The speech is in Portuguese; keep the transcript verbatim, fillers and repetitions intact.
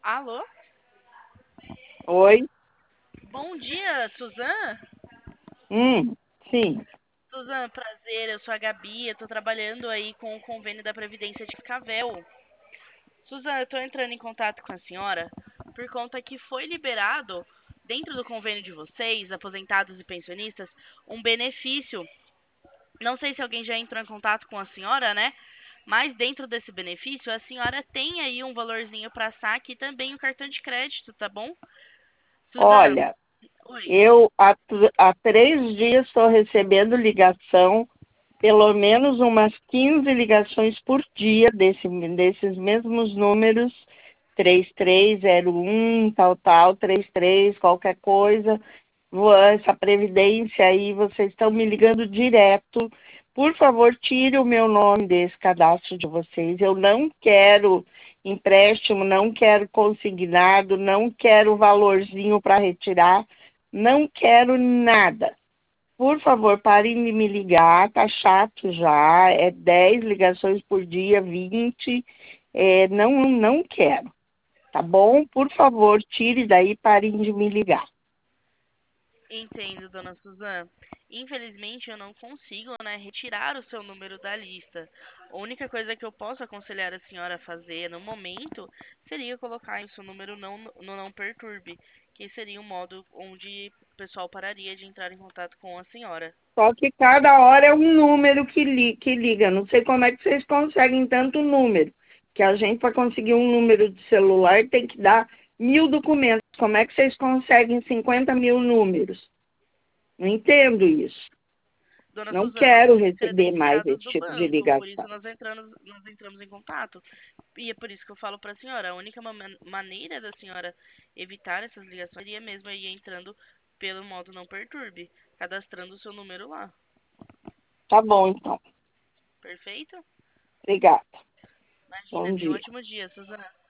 Alô? Oi? Bom dia, Suzan? Hum, sim. Suzan, prazer, eu sou a Gabi, eu tô trabalhando aí com o convênio da Previdência de Cascavel. Suzan, eu tô entrando em contato com a senhora por conta que foi liberado, dentro do convênio de vocês, aposentados e pensionistas, um benefício. Não sei se alguém já entrou em contato com a senhora, né? Mas dentro desse benefício, a senhora tem aí um valorzinho para saque e também o cartão de crédito, tá bom? Suzan, Olha, oi. eu há, tr- há três dias estou recebendo ligação, pelo menos umas quinze ligações por dia desse, desses mesmos números, três três zero um, tal, tal, trinta e três, qualquer coisa. Vo- Essa previdência aí, vocês estão me ligando direto. Por favor, tire o meu nome desse cadastro de vocês. Eu não quero empréstimo, não quero consignado, não quero valorzinho para retirar, não quero nada. Por favor, parem de me ligar, tá chato já, é dez ligações por dia, vinte, é, não, não quero, tá bom? Por favor, tire daí, parem de me ligar. Entendo, dona Suzana. Infelizmente, eu não consigo, né, retirar o seu número da lista. A única coisa que eu posso aconselhar a senhora a fazer no momento seria colocar o seu número não, no não perturbe, que seria um modo onde o pessoal pararia de entrar em contato com a senhora. Só que cada hora é um número que, li, que liga. Não sei como é que vocês conseguem tanto número. Que a gente, para conseguir um número de celular, tem que dar mil documentos. Como é que vocês conseguem cinquenta mil números? Não entendo isso. Dona Não Suzana, mas quero são receber mais credenciados esse do tipo de banco, por isso ligação. nós entramos, nós entramos em contato. E é por isso que eu falo para a senhora, a única ma- maneira da senhora evitar essas ligações seria mesmo aí entrando pelo modo não perturbe, cadastrando o seu número lá. Tá bom, então. Perfeito? Obrigada. Imagina, Bom tenha um dia. ótimo dia, Suzana.